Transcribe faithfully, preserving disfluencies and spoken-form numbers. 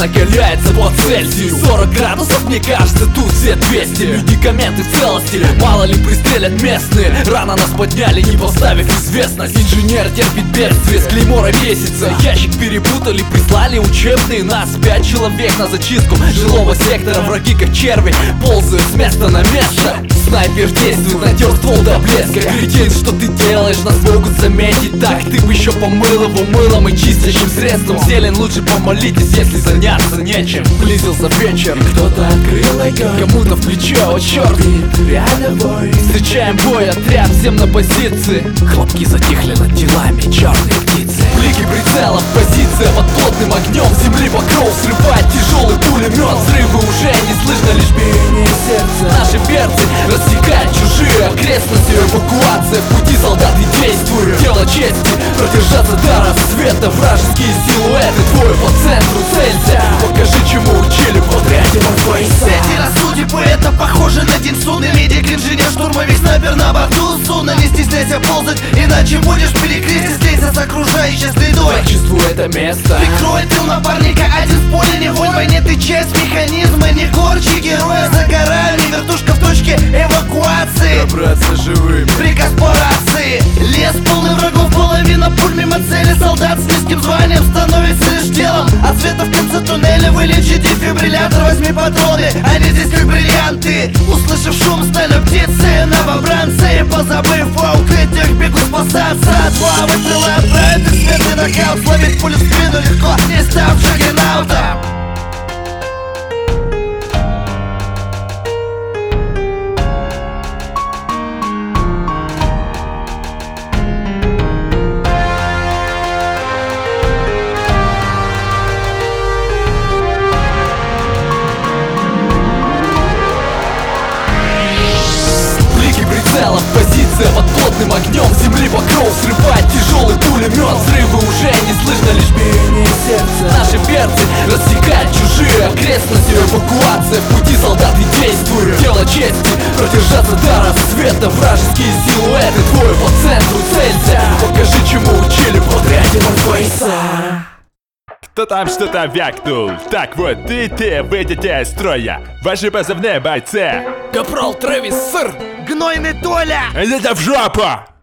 накаляется по Цельсию. Сорок градусов, мне кажется, тут все двести. Медикаменты в целости, мало ли пристрелят местные. Рано нас подняли, не поставив известность. Инженер терпит бедствие, с клеймора бесится. Ящик перепутали, прислали учебные. Нас пять человек на зачистку жилого сектора. Враги как черви ползают с места на место. Снайпер действует, натер ствол до блеска. Кретин, что ты делаешь, нас могут заметить. Так ты бы еще помыл его мылом и чистящим средством. Зелень лучше помолитесь, если заняться нечем. Близился вечер, кто-то открыл огонь, кому-то в плечо, о черт, реально бой. Встречаем бой, отряд, всем на позиции. Хлопки затихли над телами, черные птицы. Блики прицелов, позиция под плотным огнем. Земли покров срывает тяжелый пулемет. Взрывы уже не слышно, лишь биение сердца. Наши перцы рассекают чужие окрестности. Эвакуация, в пути солдаты действуют. Дело чести, продержаться до рассвета. Вражеские силуэты, двое по центру, целься. Покажи, чему учили в отряде Морфейса. Эти рассудьбы, это похоже на день суды. Медик, инженер, штурмовик, снайпер на борту судна. Не стесняйся ползать, иначе будешь перекрестить. Слейся с окружающей средой. Чувствую это место. Прикрой тыл напарника, один в поле не вонь. В войне ты часть механизма, не корчи героя. За горами, вертушка в точке эвакуации. Добраться живыми. Приказ по рации. Лес полный врагов, половина пуль мимо цели. Солдат с низким званием становится лишь делом. От света в конце туннеля вылечи дефибриллятор. Возьми патроны, они здесь как бриллианты. Услышав шум, стали птицы, новобранцы. Позабыв о укрытиях, бегут спасаться. Два выстрела отправят и смертный нокаут. Словить пулю в спину легко, не став джаггернаутом. Позиция под плотным огнем. Земли покров срывает тяжелый пулемет. Взрывы уже не слышно, лишь биение сердца. Наши перцы рассекают чужие окрестности. Эвакуация, в пути солдаты действуют. Дело чести, продержаться до рассвета. Вражеские силуэты, двое по центру, целься. Покажи, чему учили в отряде Морфейса. Кто там что-то вякнул? Так вот, ты ты выйдете из строя. Ваши позывные, бойцы. Капрал Трэвис, сэр. Гнойный Толя! Это в жопу!